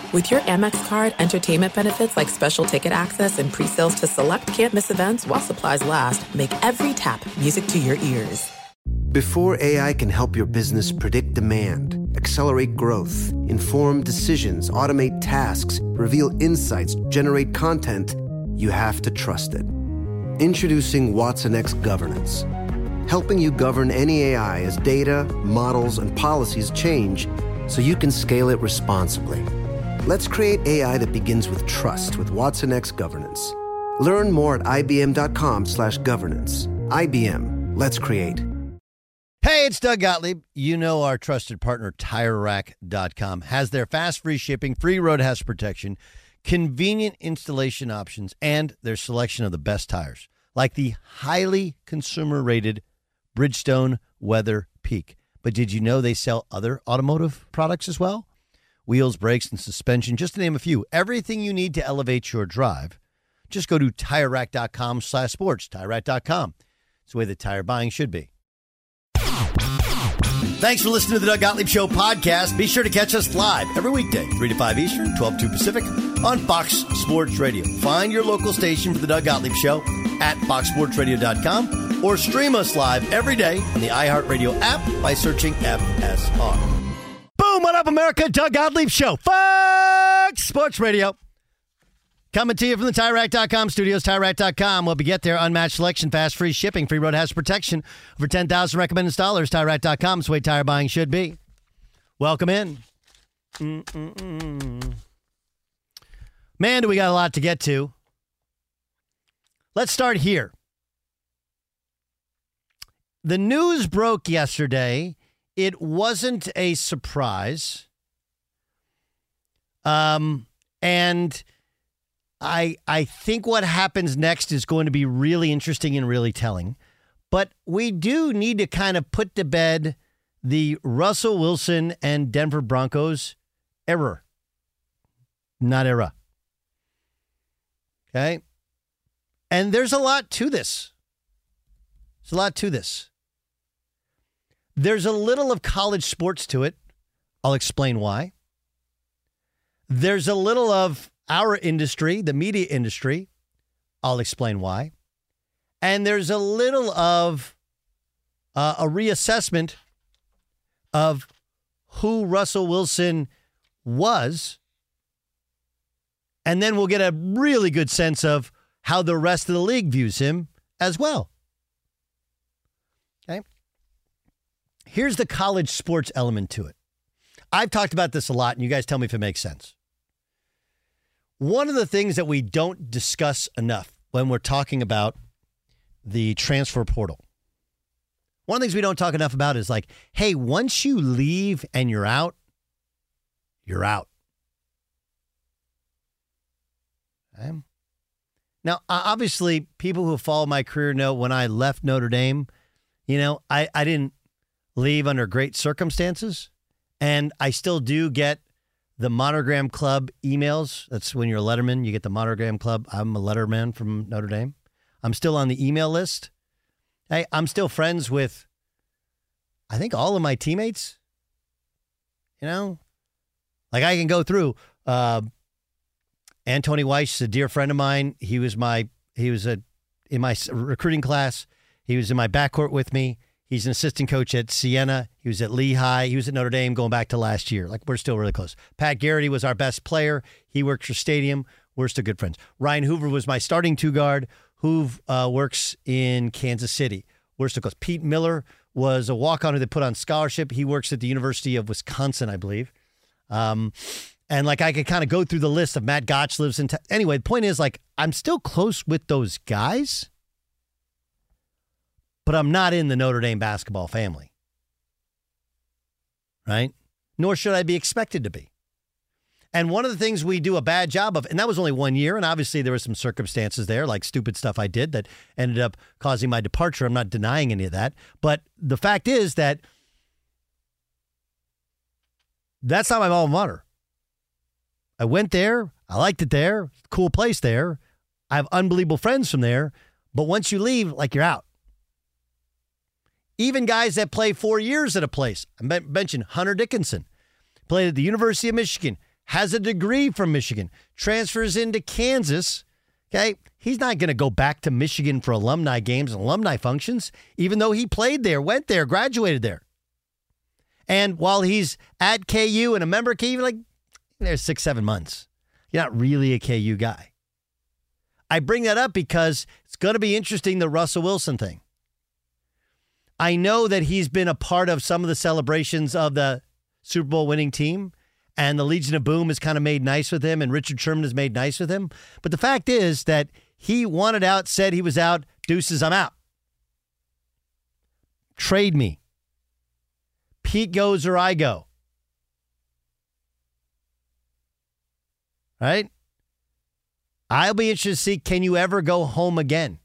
With your Amex card, entertainment benefits like special ticket access and pre-sales to select campus events while supplies last, make every tap music to your ears. Before AI can help your business predict demand, accelerate growth, inform decisions, automate tasks, reveal insights, generate content, you have to trust it. Introducing watsonx Governance, helping you govern any AI as data, models, and policies change so you can scale it responsibly. Let's create AI that begins with trust with watsonx Governance. Learn more at ibm.com/governance. IBM, let's create. Hey, it's Doug Gottlieb. You know our trusted partner, TireRack.com, has their fast, free shipping, free road hazard protection, convenient installation options, and their selection of the best tires, like the highly consumer-rated Bridgestone Weather Peak. But did you know they sell other automotive products as well? Wheels, brakes, and suspension, just to name a few. Everything you need to elevate your drive. Just go to TireRack.com/sports. TireRack.com. It's the way that tire buying should be. Thanks for listening to the Doug Gottlieb Show podcast. Be sure to catch us live every weekday, 3 to 5 Eastern, 12 to 2 Pacific, on Fox Sports Radio. Find your local station for the Doug Gottlieb Show at foxsportsradio.com or stream us live every day on the iHeartRadio app by searching FSR. Boom! What up, America? Doug Gottlieb Show, Fox Sports Radio. Coming to you from the TireRack.com studios, TireRack.com. We'll get there. Unmatched selection, fast, free shipping, free road hazard protection. Over 10,000 recommended installers. TireRack.com is the way tire buying should be. Welcome in. Man, do we got a lot to get to. Let's start here. The news broke yesterday. It wasn't a surprise. And I think what happens next is going to be really interesting and really telling. But we do need to kind of put to bed the Russell Wilson and Denver Broncos error. Not era. Okay? And there's a lot to this. There's a lot to this. There's a little of college sports to it. I'll explain why. There's a little of our industry, the media industry. I'll explain why. And there's a little of a reassessment of who Russell Wilson was. And then we'll get a really good sense of how the rest of the league views him as well. Okay. Here's the college sports element to it. I've talked about this a lot, and you guys tell me if it makes sense. One of the things that we don't discuss enough when we're talking about the transfer portal, one of the things we don't talk enough about is like, hey, once you leave and you're out, you're out. Okay? Now, obviously, people who follow my career know when I left Notre Dame, I didn't leave under great circumstances, and I still do get the Monogram Club emails. That's when you're a letterman, you get the Monogram Club. I'm a letterman from Notre Dame. I'm still on the email list. Hey, I'm still friends with, I think, all of my teammates. Like I can go through. Antony Weiss is a dear friend of mine. He was in my recruiting class. He was in my backcourt with me. He's an assistant coach at Siena. He was at Lehigh. He was at Notre Dame going back to last year. Like, we're still really close. Pat Garrity was our best player. He works for Stadium. We're still good friends. Ryan Hoover was my starting two guard. Hoove works in Kansas City. We're still close. Pete Miller was a walk-on who they put on scholarship. He works at the University of Wisconsin, I believe. And like, I could kind of go through the list of Matt Gotch lives in. Anyway, the point is, like, I'm still close with those guys, but I'm not in the Notre Dame basketball family, right? Nor should I be expected to be. And one of the things we do a bad job of, and that was only 1 year, and obviously there were some circumstances there, like stupid stuff I did that ended up causing my departure. I'm not denying any of that. But the fact is that that's not my alma mater. I went there. I liked it there. Cool place there. I have unbelievable friends from there. But once you leave, like, you're out. Even guys that play 4 years at a place. I mentioned Hunter Dickinson. Played at the University of Michigan. has a degree from Michigan, transfers into Kansas. Okay, he's not going to go back to Michigan for alumni games and alumni functions, even though he played there, went there, graduated there. And while he's at KU and a member of KU, like, there's 6-7 months. You're not really a KU guy. I bring that up because it's going to be interesting, the Russell Wilson thing. I know that he's been a part of some of the celebrations of the Super Bowl winning team, and the Legion of Boom has kind of made nice with him, and Richard Sherman has made nice with him. But the fact is that he wanted out, said he was out, deuces, I'm out. Trade me. Pete goes or I go. Right? I'll be interested to see, can you ever go home again?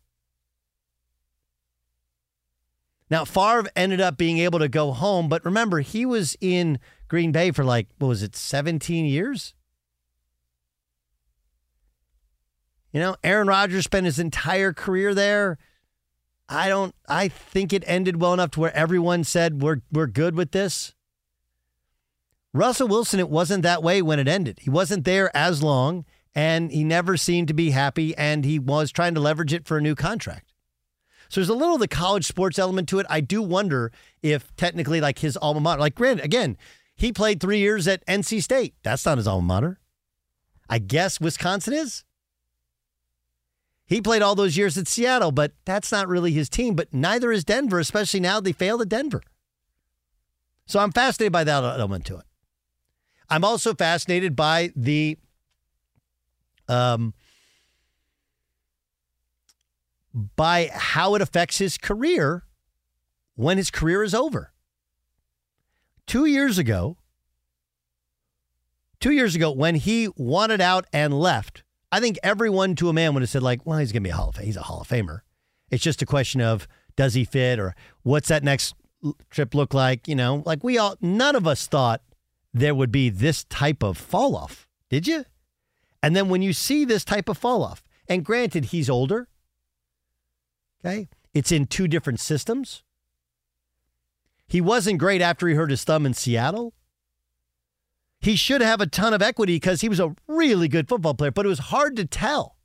Now, Favre ended up being able to go home, but remember, he was in Green Bay for 17 years? Aaron Rodgers spent his entire career there. I think it ended well enough to where everyone said, we're good with this. Russell Wilson, it wasn't that way when it ended. He wasn't there as long, and he never seemed to be happy, and he was trying to leverage it for a new contract. So there's a little of the college sports element to it. I do wonder if technically his alma mater, granted, again, he played 3 years at NC State. That's not his alma mater. I guess Wisconsin is. He played all those years at Seattle, but that's not really his team. But neither is Denver, especially now they failed at Denver. So I'm fascinated by that element to it. I'm also fascinated by the by how it affects his career when his career is over. 2 years ago, when he wanted out and left, I think everyone to a man would have said, well, he's going to be he's a Hall of Famer. It's just a question of, does he fit, or what's that next trip look like? None of us thought there would be this type of fall off. Did you? And then when you see this type of fall off, and granted, he's older. Okay. It's in two different systems. He wasn't great after he hurt his thumb in Seattle. He should have a ton of equity because he was a really good football player, but it was hard to tell.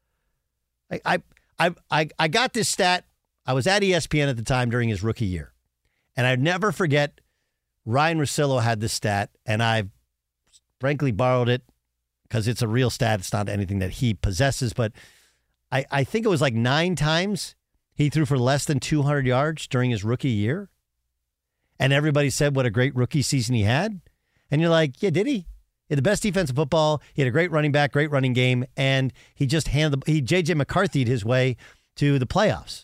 I got this stat. I was at ESPN at the time during his rookie year, and I'd never forget Ryan Russillo had this stat, and I frankly borrowed it because it's a real stat. It's not anything that he possesses, but I think it was 9 times he threw for less than 200 yards during his rookie year. And everybody said what a great rookie season he had. And you're like, yeah, did he? He had the best defense in football. He had a great running back, great running game, and he just J.J. McCarthy'd his way to the playoffs.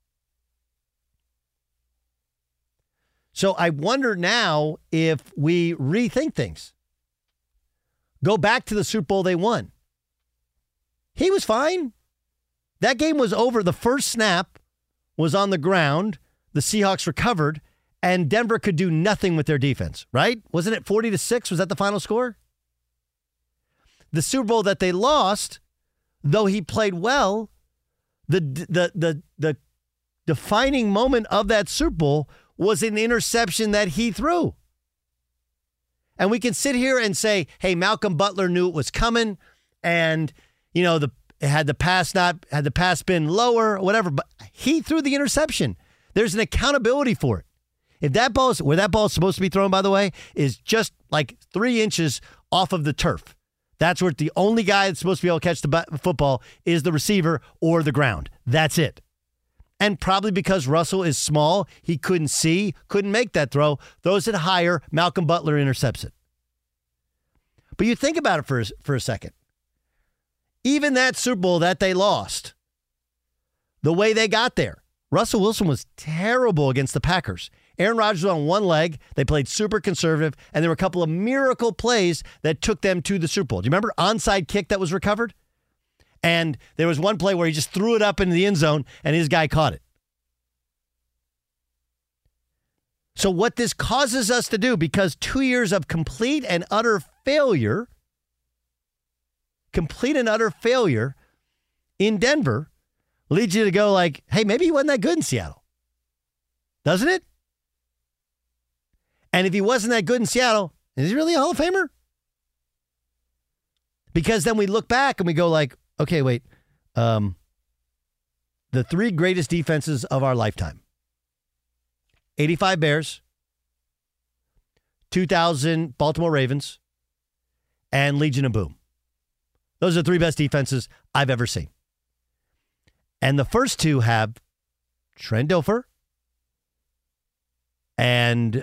So I wonder now if we rethink things. Go back to the Super Bowl they won. He was fine. That game was over. The first snap was on the ground. The Seahawks recovered, and Denver could do nothing with their defense, right? Wasn't it 40-6? Was that the final score? The Super Bowl that they lost, though he played well, the defining moment of that Super Bowl was an interception that he threw. And we can sit here and say, hey, Malcolm Butler knew it was coming, and had the pass been lower or whatever, but he threw the interception. There's an accountability for it. If that ball is where that ball is supposed to be thrown, by the way, is just 3 inches off of the turf. That's where the only guy that's supposed to be able to catch the football is the receiver or the ground. That's it. And probably because Russell is small, he couldn't see, couldn't make that throw. Throws it higher, Malcolm Butler intercepts it. But you think about it for a second. Even that Super Bowl that they lost, the way they got there, Russell Wilson was terrible against the Packers. Aaron Rodgers was on one leg. They played super conservative, and there were a couple of miracle plays that took them to the Super Bowl. Do you remember onside kick that was recovered? And there was one play where he just threw it up into the end zone, and his guy caught it. So what this causes us to do, because 2 years of complete and utter failure in Denver leads you to go hey, maybe he wasn't that good in Seattle. Doesn't it? And if he wasn't that good in Seattle, is he really a Hall of Famer? Because then we look back and we go like, okay, wait. The three greatest defenses of our lifetime. 85 Bears, 2000 Baltimore Ravens, and Legion of Boom. Those are the three best defenses I've ever seen. And the first two have Trent Dilfer and,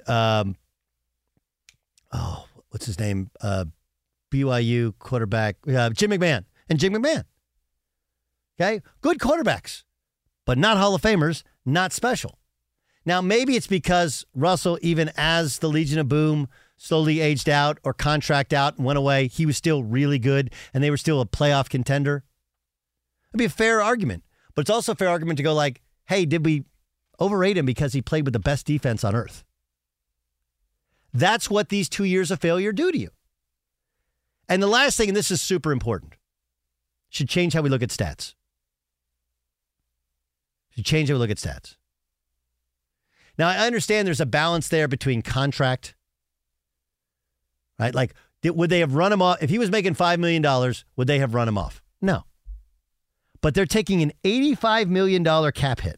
what's his name? BYU quarterback, Jim McMahon. And Jim McMahon. Okay? Good quarterbacks, but not Hall of Famers, not special. Now, maybe it's because Russell, even as the Legion of Boom slowly aged out or contract out and went away, he was still really good and they were still a playoff contender. It'd be a fair argument. But it's also a fair argument to go like, hey, did we overrate him because he played with the best defense on earth? That's what these 2 years of failure do to you. And the last thing, and this is super important, should change how we look at stats. Should change how we look at stats. Now, I understand there's a balance there between contract, right? Like, would they have run him off? If he was making $5 million, would they have run him off? No. But they're taking an $85 million cap hit.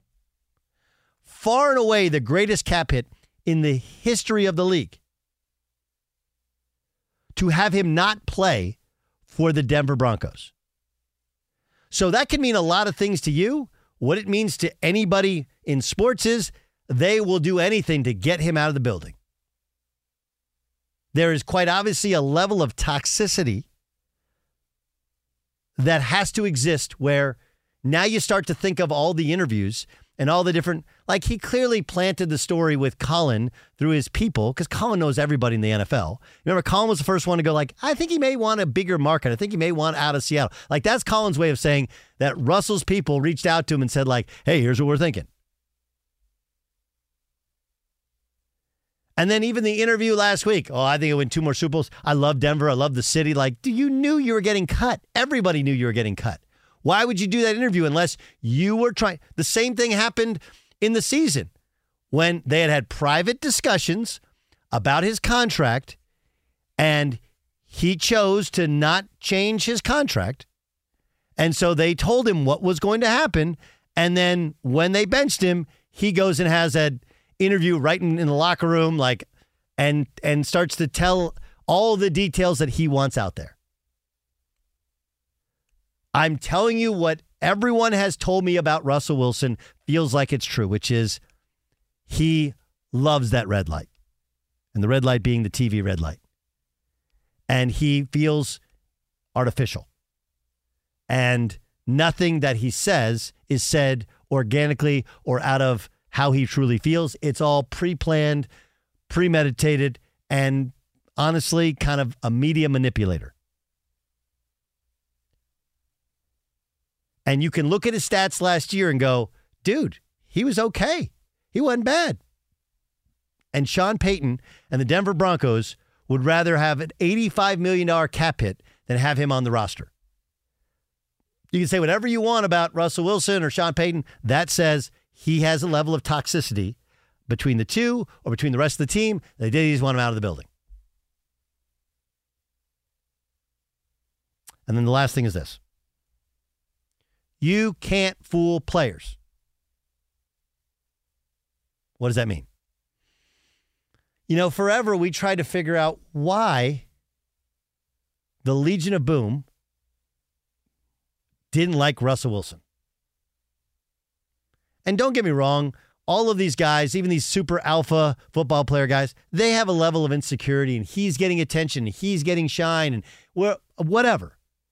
Far and away the greatest cap hit in the history of the league. To have him not play for the Denver Broncos. So that can mean a lot of things to you. What it means to anybody in sports is they will do anything to get him out of the building. There is quite obviously a level of toxicity that has to exist where now you start to think of all the interviews and all the different, like he clearly planted the story with Colin through his people because Colin knows everybody in the NFL. Remember, Colin was the first one to go like, I think he may want a bigger market. I think he may want out of Seattle. Like that's Colin's way of saying that Russell's people reached out to him and said like, hey, here's what we're thinking. And then even the interview last week, I think it win 2 more Super Bowls. I love Denver. I love the city. Like, you knew you were getting cut. Everybody knew you were getting cut. Why would you do that interview unless you were trying? The same thing happened in the season when they had private discussions about his contract and he chose to not change his contract. And so they told him what was going to happen. And then when they benched him, he goes and has an interview right in the locker room, like, and starts to tell all the details that he wants out there. I'm telling you what everyone has told me about Russell Wilson feels like it's true, which is he loves that red light. And the red light being the TV red light. And he feels artificial. And nothing that he says is said organically or out of how he truly feels. It's all pre-planned, premeditated, and honestly kind of a media manipulator. And you can look at his stats last year and go, dude, he was okay. He wasn't bad. And Sean Payton and the Denver Broncos would rather have an $85 million cap hit than have him on the roster. You can say whatever you want about Russell Wilson or Sean Payton. That says he has a level of toxicity between the two or between the rest of the team. They did just want him out of the building. And then the last thing is this. You can't fool players. What does that mean? You know, forever we tried to figure out why the Legion of Boom didn't like Russell Wilson. And don't get me wrong, all of these guys, even these super alpha football player guys, they have a level of insecurity and he's getting attention, he's getting shine and whatever.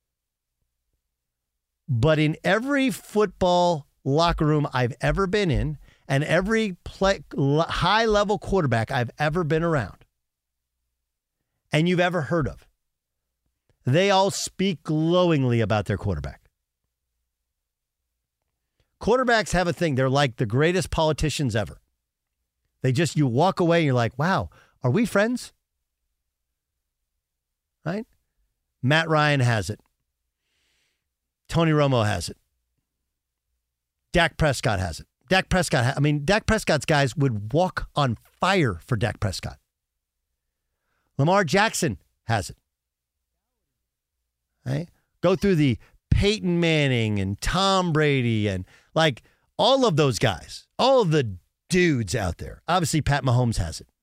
But in every football locker room I've ever been in and every high-level quarterback I've ever been around and you've ever heard of, they all speak glowingly about their quarterback. Quarterbacks have a thing. They're like the greatest politicians ever. You walk away and you're like, wow, are we friends? Right? Matt Ryan has it. Tony Romo has it. Dak Prescott has it. Dak Prescott's guys would walk on fire for Dak Prescott. Lamar Jackson has it. right? Go through the Peyton Manning and Tom Brady and like all of those guys, all of the dudes out there. Obviously, Pat Mahomes has it.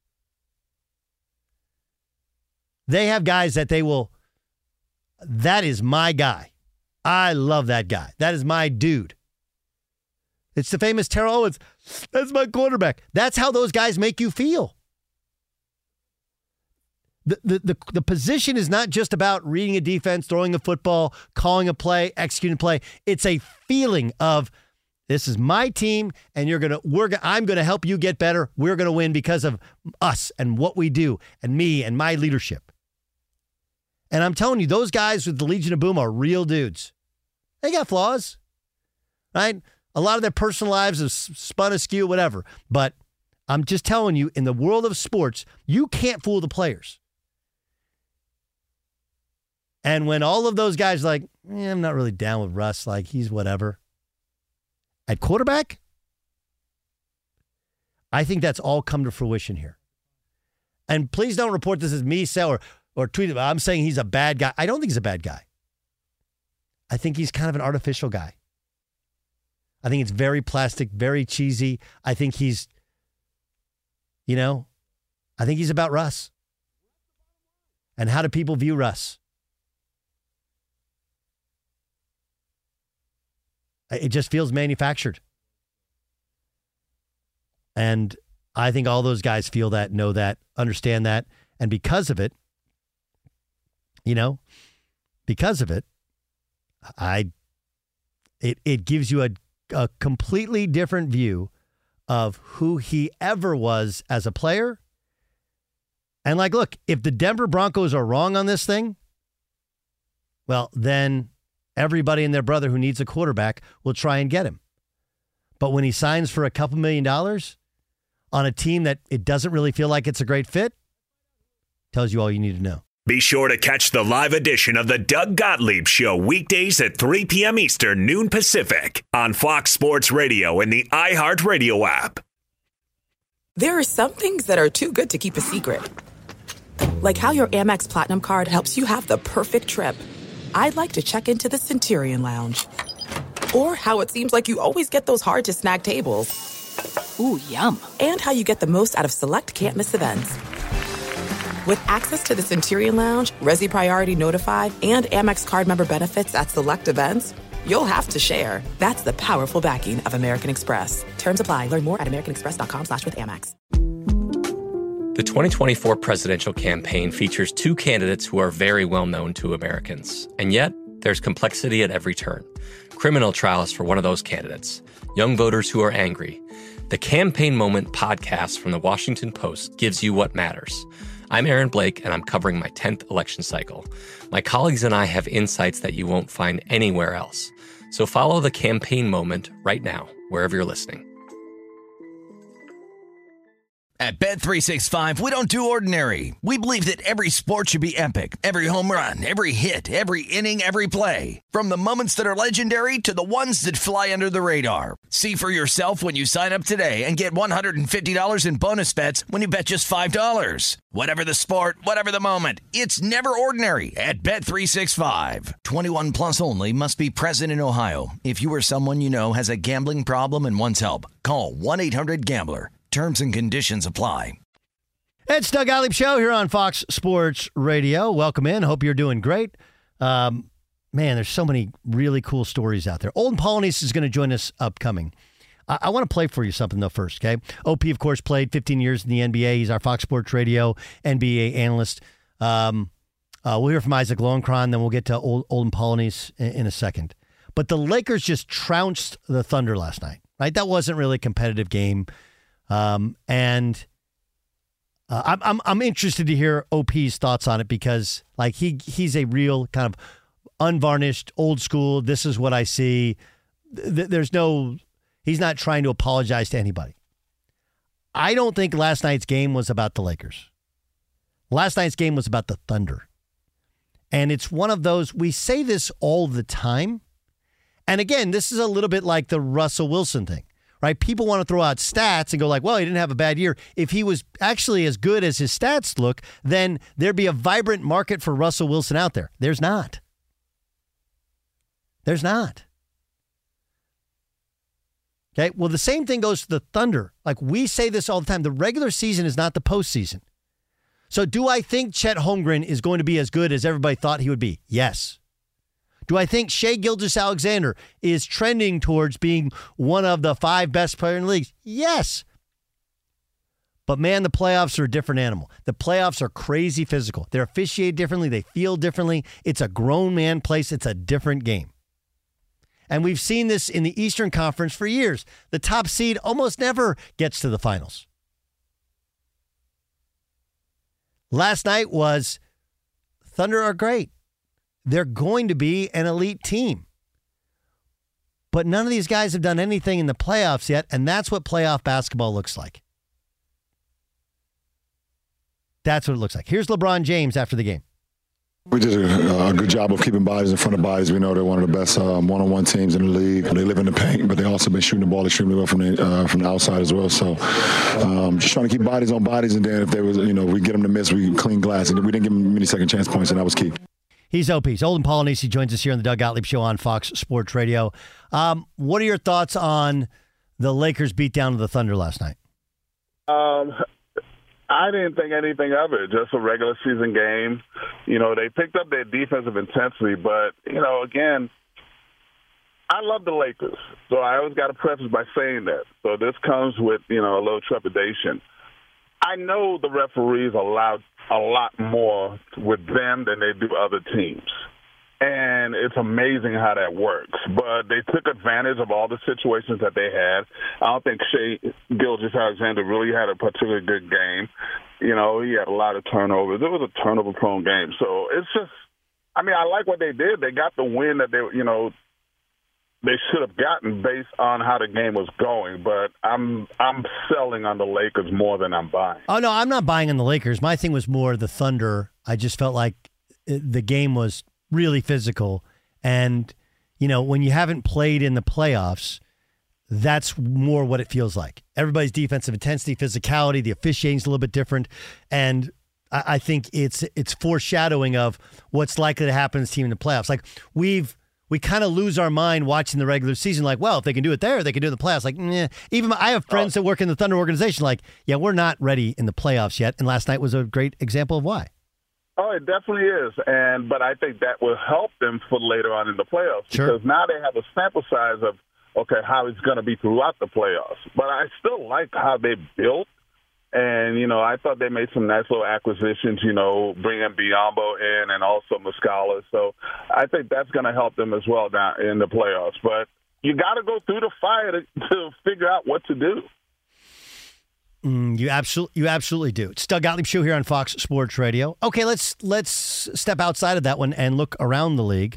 They have guys that that is my guy. I love that guy. That is my dude. It's the famous Terrell Owens. That's my quarterback. That's how those guys make you feel. The position is not just about reading a defense, throwing a football, calling a play, executing a play. It's a feeling of this is my team, and I'm gonna help you get better. We're gonna win because of us and what we do, and me and my leadership. And I'm telling you, those guys with the Legion of Boom are real dudes. They got flaws, right? A lot of their personal lives have spun askew, whatever. But I'm just telling you, in the world of sports, you can't fool the players. And when all of those guys are like, I'm not really down with Russ, like he's whatever. At quarterback, I think that's all come to fruition here. And please don't report this as me or tweet it. I'm saying he's a bad guy. I don't think he's a bad guy. I think he's kind of an artificial guy. I think it's very plastic, very cheesy. I think he's about Russ. And how do people view Russ? It just feels manufactured. And I think all those guys feel that, know that, understand that. And because of it, it gives you a completely different view of who he ever was as a player. And like, look, if the Denver Broncos are wrong on this thing, well, then everybody and their brother who needs a quarterback will try and get him. But when he signs for a couple $1 million on a team that it doesn't really feel like it's a great fit, tells you all you need to know. Be sure to catch the live edition of the Doug Gottlieb Show weekdays at 3 p.m. Eastern, noon Pacific on Fox Sports Radio and the iHeartRadio app. There are some things that are too good to keep a secret. Like how your Amex Platinum card helps you have the perfect trip. I'd like to check into the Centurion Lounge. Or how it seems like you always get those hard-to-snag tables. Ooh, yum. And how you get the most out of select can't-miss events. With access to the Centurion Lounge, Resi Priority Notified, and Amex card member benefits at select events, you'll have to share. That's the powerful backing of American Express. Terms apply. Learn more at americanexpress.com/withAmex. The 2024 presidential campaign features two candidates who are very well known to Americans. And yet, there's complexity at every turn. Criminal trials for one of those candidates. Young voters who are angry. The Campaign Moment podcast from the Washington Post gives you what matters. I'm Aaron Blake, and I'm covering my 10th election cycle. My colleagues and I have insights that you won't find anywhere else. So follow The Campaign Moment right now, wherever you're listening. At Bet365, we don't do ordinary. We believe that every sport should be epic. Every home run, every hit, every inning, every play. From the moments that are legendary to the ones that fly under the radar. See for yourself when you sign up today and get $150 in bonus bets when you bet just $5. Whatever the sport, whatever the moment, it's never ordinary at Bet365. 21 plus only. Must be present in Ohio. If you or someone you know has a gambling problem and wants help, call 1-800-GAMBLER. Terms and conditions apply. It's Doug Gottlieb Show here on Fox Sports Radio. Welcome in. Hope you're doing great. Man, there's so many really cool stories out there. Olden Polynice is going to join us upcoming. I want to play for you something, though, first, okay? OP, of course, played 15 years in the NBA. He's our Fox Sports Radio NBA analyst. We'll hear from Isaac Lowenkron, then we'll get to Olden Polynice in a second. But the Lakers just trounced the Thunder last night, right? That wasn't really a competitive game. I'm interested to hear OP's thoughts on it because like he's a real kind of unvarnished, old school. This is what I see. He's not trying to apologize to anybody. I don't think last night's game was about the Lakers. Last night's game was about the Thunder. And it's one of those, we say this all the time. And again, this is a little bit like the Russell Wilson thing. Right? People want to throw out stats and go like, well, he didn't have a bad year. If he was actually as good as his stats look, then there'd be a vibrant market for Russell Wilson out there. There's not. There's not. Okay, well, the same thing goes to the Thunder. Like, we say this all the time. The regular season is not the postseason. So do I think Chet Holmgren is going to be as good as everybody thought he would be? Yes. Do I think Shai Gilgeous-Alexander is trending towards being one of the 5 best players in the league? Yes. But, man, the playoffs are a different animal. The playoffs are crazy physical. They're officiated differently. They feel differently. It's a grown man place. It's a different game. And we've seen this in the Eastern Conference for years. The top seed almost never gets to the finals. Last night was Thunder are great. They're going to be an elite team. But none of these guys have done anything in the playoffs yet, and that's what playoff basketball looks like. That's what it looks like. Here's LeBron James after the game. We did a good job of keeping bodies in front of bodies. We know they're one of the best one-on-one teams in the league. They live in the paint, but they also been shooting the ball extremely well from the outside as well. So just trying to keep bodies on bodies, and then if there was, we get them to miss, we clean glass. And we didn't give them many second chance points, and that was key. He's OP. Olden Polynice joins us here on the Doug Gottlieb Show on Fox Sports Radio. What are your thoughts on the Lakers beat down to the Thunder last night? I didn't think anything of it. Just a regular season game. They picked up their defensive intensity, but, again, I love the Lakers. So I always got to preface by saying that. So this comes with, a little trepidation. I know the referees allowed a lot more with them than they do other teams. And it's amazing how that works. But they took advantage of all the situations that they had. I don't think Shai Gilgeous-Alexander really had a particularly good game. He had a lot of turnovers. It was a turnover-prone game. So it's just, I like what they did. They got the win that they should have gotten based on how the game was going. But I'm selling on the Lakers more than I'm buying. Oh, no, I'm not buying on the Lakers. My thing was more the Thunder. I just felt like the game was really physical. And, when you haven't played in the playoffs, that's more what it feels like. Everybody's defensive intensity, physicality, the officiating's a little bit different. And I think it's foreshadowing of what's likely to happen to this team in the playoffs. Like, we kind of lose our mind watching the regular season. Like, well, if they can do it there, they can do it in the playoffs. Like, even I have friends that work in the Thunder organization. Like, yeah, we're not ready in the playoffs yet. And last night was a great example of why. Oh, it definitely is. But I think that will help them for later on in the playoffs. Sure. Because now they have a sample size of, how it's going to be throughout the playoffs. But I still like how they built. And, I thought they made some nice little acquisitions, bringing Biyombo in and also Muscala. So I think that's going to help them as well down in the playoffs. But you got to go through the fire to figure out what to do. You absolutely do. It's Doug Gottlieb Show here on Fox Sports Radio. Okay, let's step outside of that one and look around the league.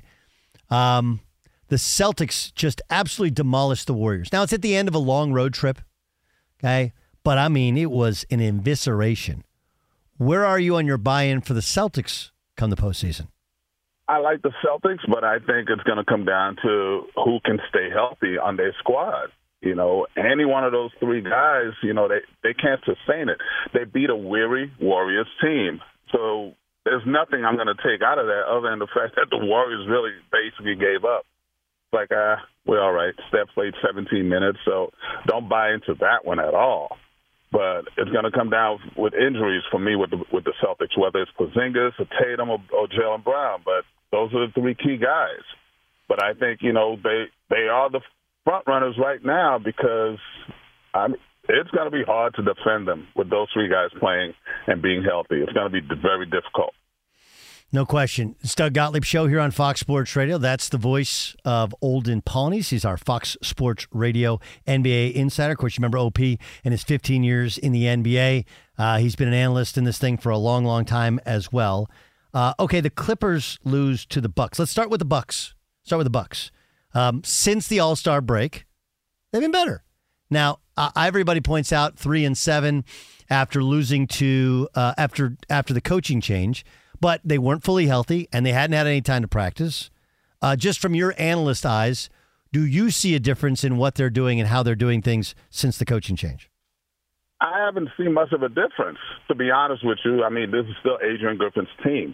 The Celtics just absolutely demolished the Warriors. Now, it's at the end of a long road trip, okay? But, it was an evisceration. Where are you on your buy-in for the Celtics come the postseason? I like the Celtics, but I think it's going to come down to who can stay healthy on their squad. Any one of those 3 guys, they can't sustain it. They beat a weary Warriors team. So there's nothing I'm going to take out of that other than the fact that the Warriors really basically gave up. It's like, we're all right. Steph played 17 minutes, so don't buy into that one at all. But it's going to come down with injuries for me with the Celtics, whether it's Porzingis or Tatum or Jaylen Brown. But those are the 3 key guys. But I think, they are the front runners right now because it's going to be hard to defend them with those 3 guys playing and being healthy. It's going to be very difficult. No question. It's Doug Gottlieb Show here on Fox Sports Radio. That's the voice of Olden Polynice. He's our Fox Sports Radio NBA insider. Of course, you remember OP and his 15 years in the NBA. He's been an analyst in this thing for a long, long time as well. Okay, the Clippers lose to the Bucks. Let's start with the Bucks. Since the All-Star break, they've been better. Now, everybody points out 3-7 after losing to after the coaching change, but they weren't fully healthy and they hadn't had any time to practice. Just from your analyst eyes, do you see a difference in what they're doing and how they're doing things since the coaching change? I haven't seen much of a difference, to be honest with you. This is still Adrian Griffin's team.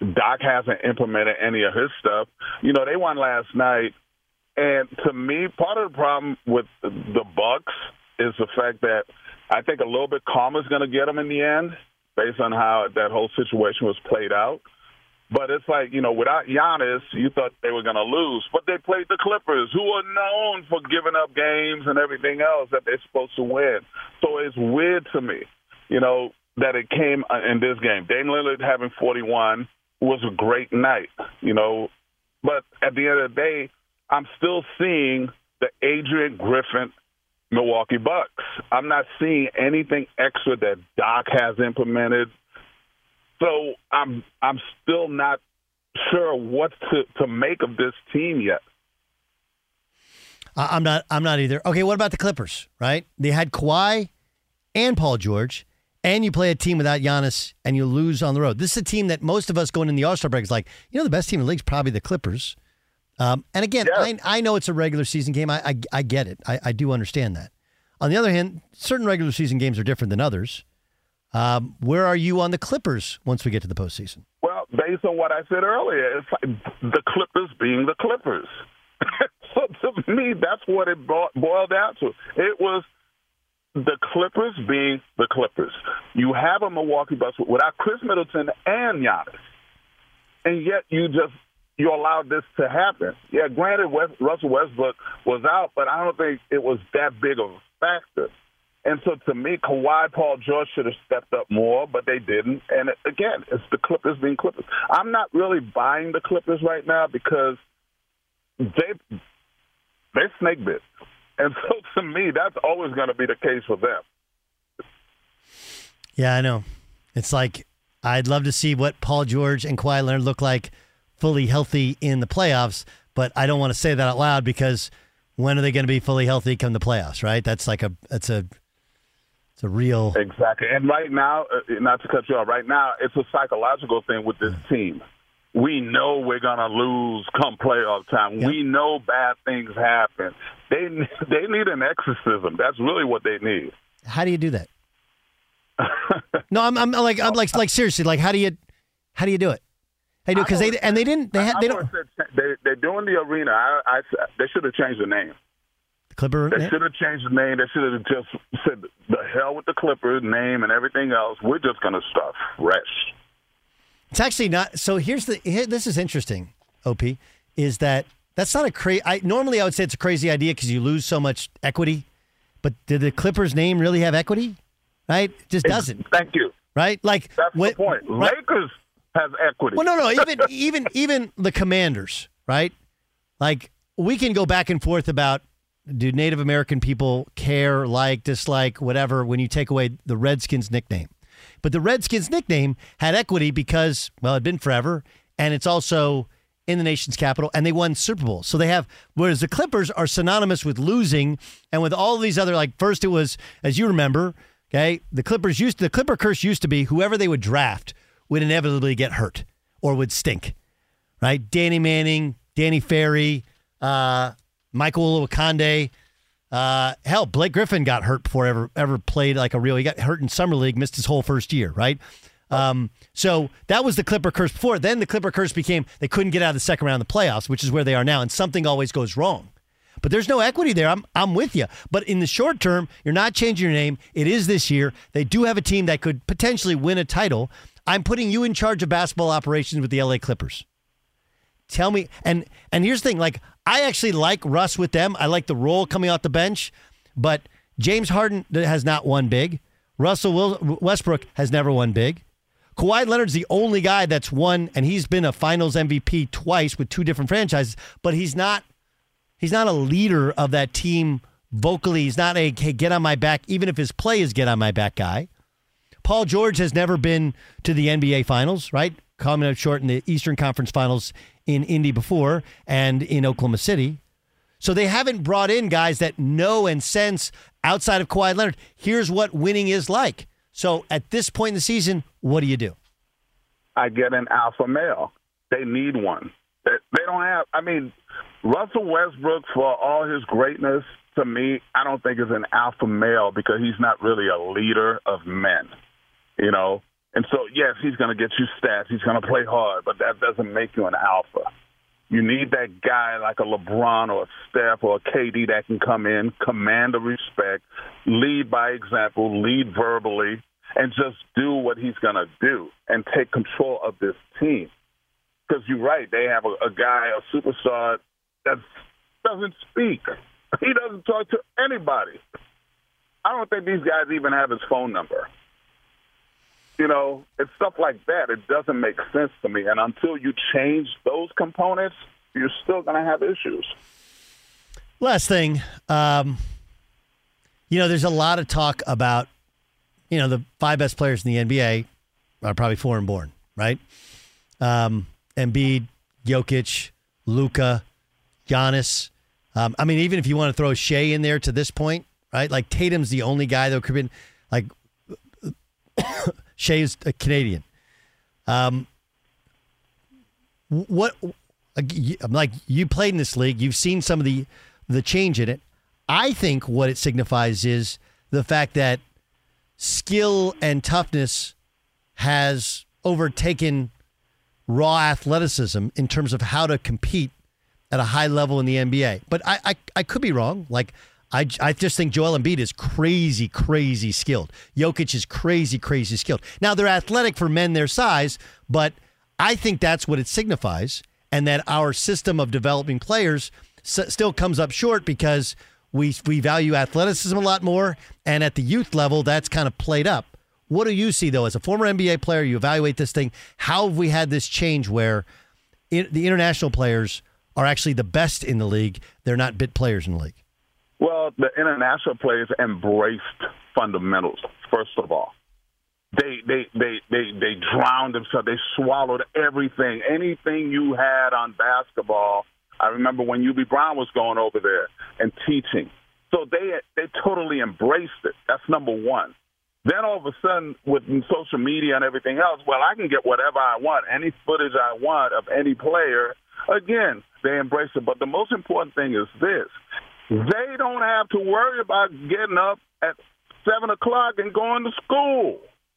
Doc hasn't implemented any of his stuff. You know, they won last night, and to me, part of the problem with the Bucks is the fact that I think a little bit karma is going to get them in the end, based on how that whole situation was played out. But it's like, you know, without Giannis, you thought they were going to lose. But they played the Clippers, who are known for giving up games and everything else that they're supposed to win. So it's weird to me, you know, that it came in this game. Dame Lillard having 41 was a great night, you know. But at the end of the day, I'm still seeing the Adrian Griffin Milwaukee Bucks. I'm not seeing anything extra that Doc has implemented. So I'm still not sure what to make of this team yet. I'm not either. Okay, what about the Clippers, right? They had Kawhi and Paul George, and you play a team without Giannis, and you lose on the road. This is a team that most of us going in the All-Star break is like, you know, the best team in the league is probably the Clippers. And again, yeah. I know it's a regular season game. I get it. I do understand that. On the other hand, certain regular season games are different than others. Where are you on the Clippers once we get to the postseason? Well, based on what I said earlier, it's like the Clippers being the Clippers. So to me, that's what it boiled down to. It was the Clippers being the Clippers. You have a Milwaukee Bucks without Chris Middleton and Giannis, and yet you allowed this to happen. Yeah, granted, Russell Westbrook was out, but I don't think it was that big of a factor. And so, to me, Kawhi, Paul George should have stepped up more, but they didn't. And, again, it's the Clippers being Clippers. I'm not really buying the Clippers right now because they snake bit. And so, to me, that's always going to be the case for them. Yeah, I know. It's like I'd love to see what Paul George and Kawhi Leonard look like fully healthy in the playoffs, but I don't want to say that out loud because when are they going to be fully healthy come the playoffs, right? That's like it's a real... Exactly. And right now, not to cut you off, right now, it's a psychological thing with this team. We know we're going to lose come playoff time. Yep. We know bad things happen. They need an exorcism. That's really what they need. How do you do that? No, I'm like seriously, like how do you do it? How do you do it? Because they're doing the arena. They should have changed the name. Clipper. They should have changed the name. They should have just said the hell with the Clippers name and everything else. We're just going to start fresh. It's actually not. So this is interesting, OP, is that's not a crazy. Normally I would say it's a crazy idea because you lose so much equity. But did the Clippers name really have equity? Right? It just doesn't. Thank you. Right? Like that's the point. Right? Lakers has equity. Well, no. Even the Commanders, right? Like we can go back and forth about do Native American people care, like, dislike, whatever when you take away the Redskins nickname. But the Redskins nickname had equity because, well, it'd been forever, and it's also in the nation's capital, and they won Super Bowl. So they have, whereas the Clippers are synonymous with losing, and with all these other, like, first it was, as you remember, okay, the Clipper curse used to be whoever they would draft would inevitably get hurt or would stink, right? Danny Manning, Danny Ferry, Michael Olowokande. Hell, Blake Griffin got hurt before ever played like a real. He got hurt in summer league, missed his whole first year, right? So that was the Clipper curse before. Then the Clipper curse became they couldn't get out of the second round of the playoffs, which is where they are now, and something always goes wrong. But there's no equity there. I'm with you. But in the short term, you're not changing your name. It is this year. They do have a team that could potentially win a title. I'm putting you in charge of basketball operations with the LA Clippers. Tell me, and here's the thing, like, I actually like Russ with them. I like the role coming off the bench, but James Harden has not won big. Russell Westbrook has never won big. Kawhi Leonard's the only guy that's won, and he's been a finals MVP twice with two different franchises, but he's not a leader of that team vocally. He's not a, hey, get on my back, even if his play is get on my back guy. Paul George has never been to the NBA Finals, right? Coming up short in the Eastern Conference Finals in Indy before and in Oklahoma City. So they haven't brought in guys that know and sense outside of Kawhi Leonard, here's what winning is like. So at this point in the season, what do you do? I get an alpha male. They need one. They don't have, I mean, Russell Westbrook, for all his greatness, to me, I don't think is an alpha male because he's not really a leader of men. You know, And so, yes, he's going to get you stats. He's going to play hard, but that doesn't make you an alpha. You need that guy like a LeBron or a Steph or a KD that can come in, command the respect, lead by example, lead verbally, and just do what he's going to do and take control of this team. Because you're right, they have a guy, a superstar, that doesn't speak. He doesn't talk to anybody. I don't think these guys even have his phone number. You know, it's stuff like that. It doesn't make sense to me. And until you change those components, you're still going to have issues. Last thing, there's a lot of talk about, the 5 best players in the NBA are probably foreign born, right? Embiid, Jokic, Luka, Giannis. Even if you want to throw Shea in there to this point, right? Like Tatum's the only guy that could have been like Shea's a Canadian. You played in this league. You've seen some of the change in it. I think what it signifies is the fact that skill and toughness has overtaken raw athleticism in terms of how to compete at a high level in the NBA. But I could be wrong. Like, I just think Joel Embiid is crazy, crazy skilled. Jokic is crazy, crazy skilled. Now, they're athletic for men their size, but I think that's what it signifies, and that our system of developing players still comes up short because we value athleticism a lot more, and at the youth level, that's kind of played up. What do you see, though, as a former NBA player? You evaluate this thing. How have we had this change where the international players are actually the best in the league? They're not bit players in the league. Well, the international players embraced fundamentals, first of all. They drowned themselves. They swallowed everything. Anything you had on basketball. I remember when UB Brown was going over there and teaching. So they totally embraced it. That's number one. Then all of a sudden, with social media and everything else, well, I can get whatever I want, any footage I want of any player. Again, they embrace it. But the most important thing is this. They don't have to worry about getting up at 7 o'clock and going to school.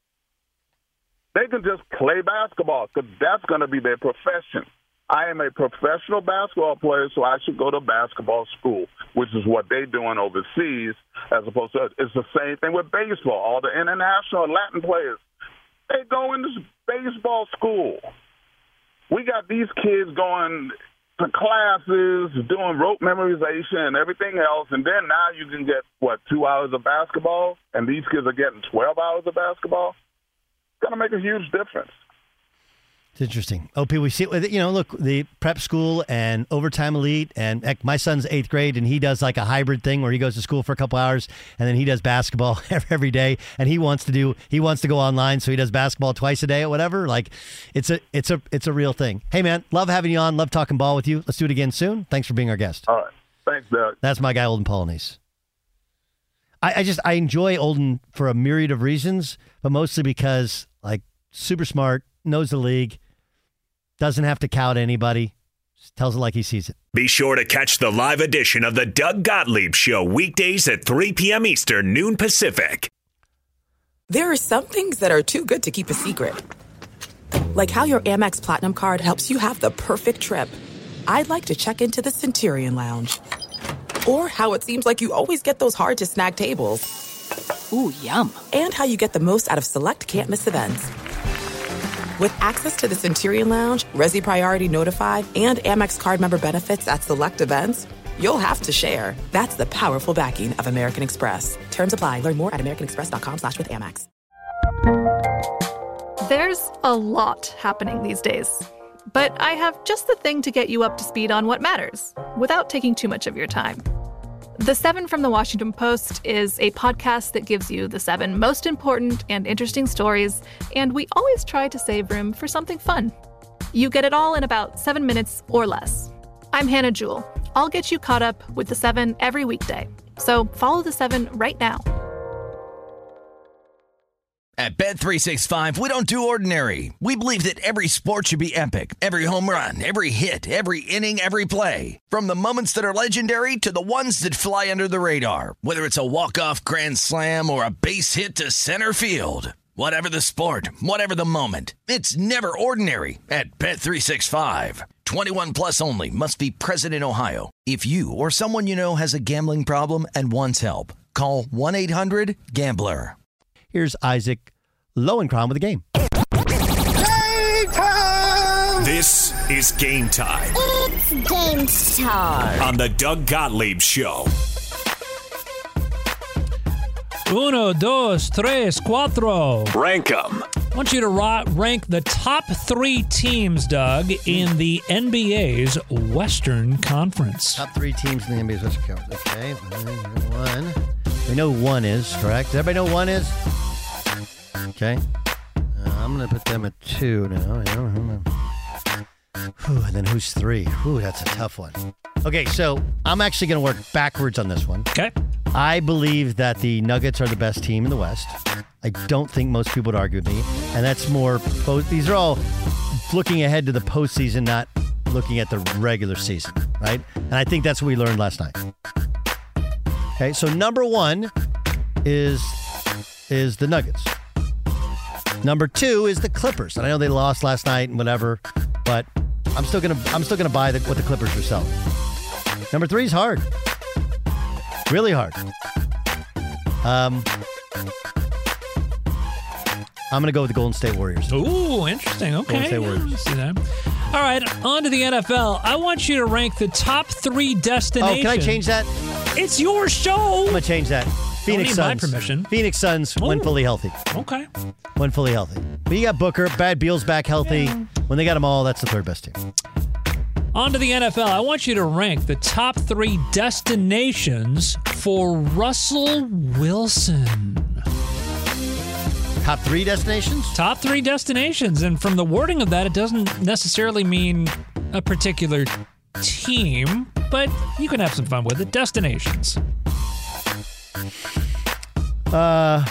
They can just play basketball because that's going to be their profession. I am a professional basketball player, so I should go to basketball school, which is what they're doing overseas, as opposed to it's the same thing with baseball. All the international Latin players, they go into baseball school. We got these kids going to classes, doing rote memorization and everything else, and then now you can get, 2 hours of basketball, and these kids are getting 12 hours of basketball? It's going to make a huge difference. It's interesting. OP, we see, look, the prep school and overtime elite, and heck, my son's 8th grade, and he does like a hybrid thing where he goes to school for a couple hours, and then he does basketball every day, and he wants to go online, so he does basketball twice a day or whatever. Like, it's a real thing. Hey, man, love having you on. Love talking ball with you. Let's do it again soon. Thanks for being our guest. All right. Thanks, Doug. That's my guy, Olden Polynice. I enjoy Olden for a myriad of reasons, but mostly because, like, super smart, knows the league, doesn't have to cow to anybody, just tells it like he sees it. Be sure to catch the live edition of the Doug Gottlieb Show weekdays at 3 p.m. Eastern, noon Pacific. There are some things that are too good to keep a secret. Like how your Amex Platinum card helps you have the perfect trip. I'd like to check into the Centurion Lounge. Or how it seems like you always get those hard-to-snag tables. Ooh, yum. And how you get the most out of select can't-miss events. With access to the Centurion Lounge, Resi Priority Notified, and Amex card member benefits at select events, you'll have to share. That's the powerful backing of American Express. Terms apply. Learn more at americanexpress.com/withAmex. There's a lot happening these days. But I have just the thing to get you up to speed on what matters, without taking too much of your time. The 7 from the Washington Post is a podcast that gives you the 7 most important and interesting stories, and we always try to save room for something fun. You get it all in about 7 minutes or less. I'm Hannah Jewell. I'll get you caught up with the 7 every weekday. So follow the 7 right now. At Bet365, we don't do ordinary. We believe that every sport should be epic. Every home run, every hit, every inning, every play. From the moments that are legendary to the ones that fly under the radar. Whether it's a walk-off grand slam or a base hit to center field. Whatever the sport, whatever the moment, it's never ordinary at Bet365. 21 plus only. Must be present in Ohio. If you or someone you know has a gambling problem and wants help, call 1-800-GAMBLER. Here's Isaac Lowenkron with a game. Game time! This is Game Time. It's game time. On the Doug Gottlieb Show. 1, 2, 3, 4. Rank 'em. I want you to rank the top 3 teams, Doug, in the NBA's Western Conference. Top 3 teams in the NBA's Western Conference. Okay, 1. We know 1 is, correct? Does everybody know 1 is? Okay. I'm going to put them at 2 now. And then who's 3? That's a tough one. Okay, so I'm actually going to work backwards on this one. Okay. I believe that the Nuggets are the best team in the West. I don't think most people would argue with me. And that's more, these are all looking ahead to the postseason, not looking at the regular season, right? And I think that's what we learned last night. Okay, so number 1 is the Nuggets. Number 2 is the Clippers. And I know they lost last night and whatever, but I'm still gonna buy what the Clippers are selling. Number 3 is hard. Really hard. I'm going to go with the Golden State Warriors. Ooh, interesting. Okay. Golden State Warriors. See that. All right, on to the NFL. I want you to rank the top 3 destinations. Oh, can I change that? It's your show. I'm going to change that. Phoenix Suns. My permission. Phoenix Suns when fully healthy. Okay. When fully healthy. But you got Booker, Brad Beal's back healthy. Yeah. When they got them all, that's the 3rd best team. On to the NFL. I want you to rank the top 3 destinations for Russell Wilson. Top 3 destinations? Top 3 destinations. And from the wording of that, it doesn't necessarily mean a particular team, but you can have some fun with it. Destinations. Wow.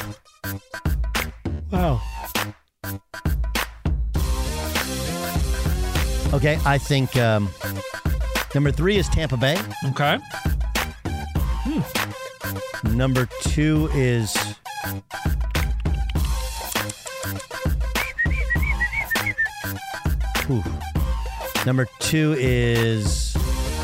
Okay, I think number 3 is Tampa Bay. Okay. Number 2 is Number 2 is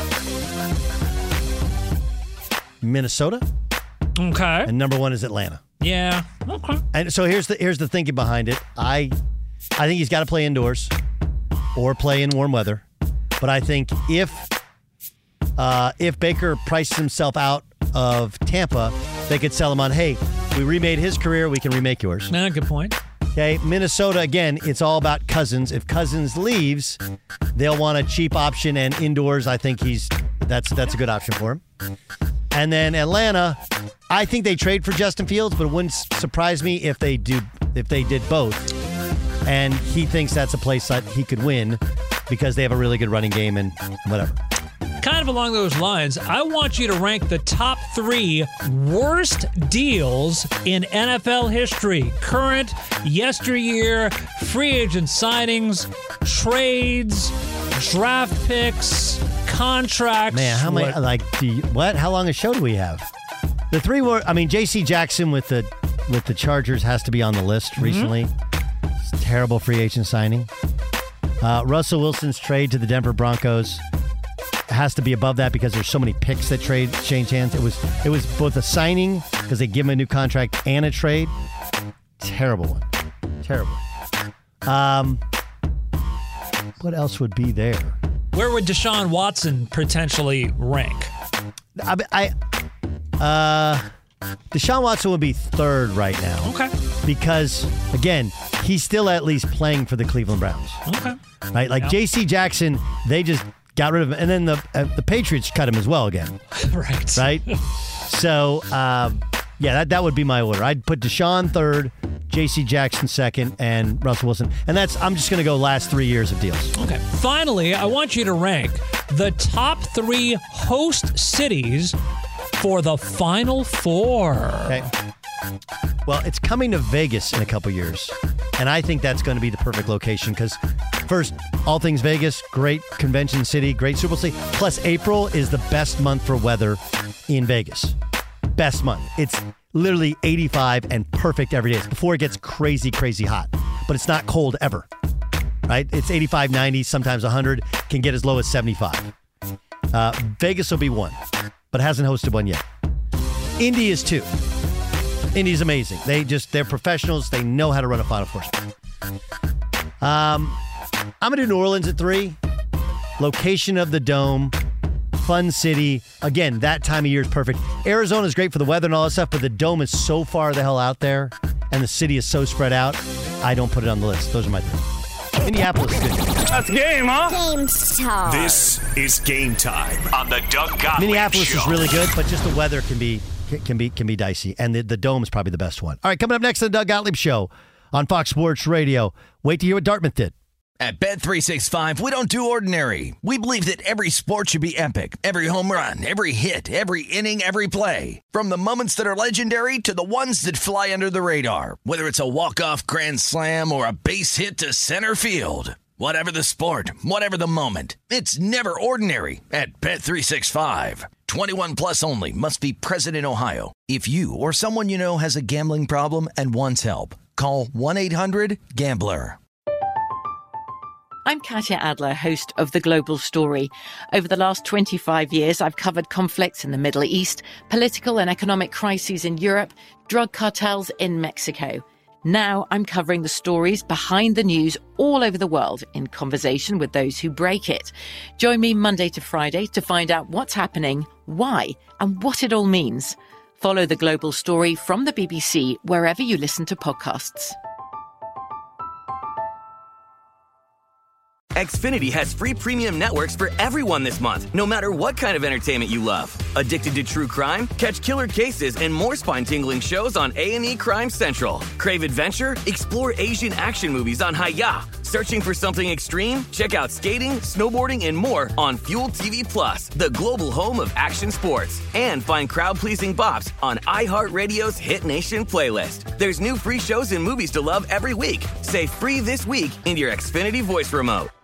Minnesota. Okay. And number 1 is Atlanta. Yeah. Okay. And so here's the thinking behind it. I think he's got to play indoors or play in warm weather. But I think if Baker prices himself out of Tampa, they could sell him on, hey, we remade his career, we can remake yours. Nah, good point. Okay, Minnesota, again, it's all about Cousins. If Cousins leaves, they'll want a cheap option, and indoors, I think that's a good option for him. And then Atlanta, I think they trade for Justin Fields, but it wouldn't surprise me if they did both. And he thinks that's a place that he could win because they have a really good running game and whatever. Kind of along those lines, I want you to rank the top 3 worst deals in NFL history. Current, yesteryear, free agent signings, trades, draft picks, contracts. Man, how many? How long a show do we have? The 3 were. I mean, J.C. Jackson with the Chargers has to be on the list recently. It's a terrible free agent signing. Russell Wilson's trade to the Denver Broncos has to be above that because there's so many picks that change hands. It was both a signing because they give him a new contract and a trade. Terrible one. Terrible. What else would be there? Where would Deshaun Watson potentially rank? Deshaun Watson would be 3rd right now. Okay. Because, again, he's still at least playing for the Cleveland Browns. Okay. Right? Like J.C. Jackson, they just got rid of him. And then the Patriots cut him as well again. Right. Right? So, that would be my order. I'd put Deshaun 3rd, J.C. Jackson 2nd, and Russell Wilson. And I'm just going to go last 3 years of deals. Okay. Finally, I want you to rank the top 3 host cities for the Final Four. Okay. Well, it's coming to Vegas in a couple years, and I think that's going to be the perfect location because, first, all things Vegas, great convention city, great Super Bowl city, plus April is the best month for weather in Vegas. Best month. It's literally 85 and perfect every day. It's before it gets crazy, crazy hot. But it's not cold ever, right? It's 85, 90, sometimes 100, can get as low as 75. Vegas will be one, but hasn't hosted one yet. Indy is two. Indy's amazing. They're professionals. They know how to run a Final Four. I'm going to do New Orleans at 3. Location of the Dome. Fun city. Again, that time of year is perfect. Arizona is great for the weather and all that stuff, but the Dome is so far the hell out there, and the city is so spread out, I don't put it on the list. Those are my 3. Minneapolis is good. That's game, huh? Game time. This is Game Time on the Doug Gottlieb Minneapolis Show. is really good, but just the weather can be dicey, and the Dome is probably the best one. All right, coming up next, the Doug Gottlieb Show on Fox Sports Radio. Wait to hear what Dartmouth did. At Bet365, we don't do ordinary. We believe that every sport should be epic. Every home run, every hit, every inning, every play. From the moments that are legendary to the ones that fly under the radar. Whether it's a walk-off grand slam or a base hit to center field. Whatever the sport, whatever the moment. It's never ordinary at Bet365. 21 plus only. Must be present in Ohio. If you or someone you know has a gambling problem and wants help, call 1-800-GAMBLER. I'm Katya Adler, host of The Global Story. Over the last 25 years, I've covered conflicts in the Middle East, political and economic crises in Europe, drug cartels in Mexico. Now I'm covering the stories behind the news all over the world in conversation with those who break it. Join me Monday to Friday to find out what's happening, why, and what it all means. Follow The Global Story from the BBC wherever you listen to podcasts. Xfinity has free premium networks for everyone this month, no matter what kind of entertainment you love. Addicted to true crime? Catch killer cases and more spine-tingling shows on A&E Crime Central. Crave adventure? Explore Asian action movies on Hi-Ya. Searching for something extreme? Check out skating, snowboarding, and more on Fuel TV Plus, the global home of action sports. And find crowd-pleasing bops on iHeartRadio's Hit Nation playlist. There's new free shows and movies to love every week. Say free this week in your Xfinity voice remote.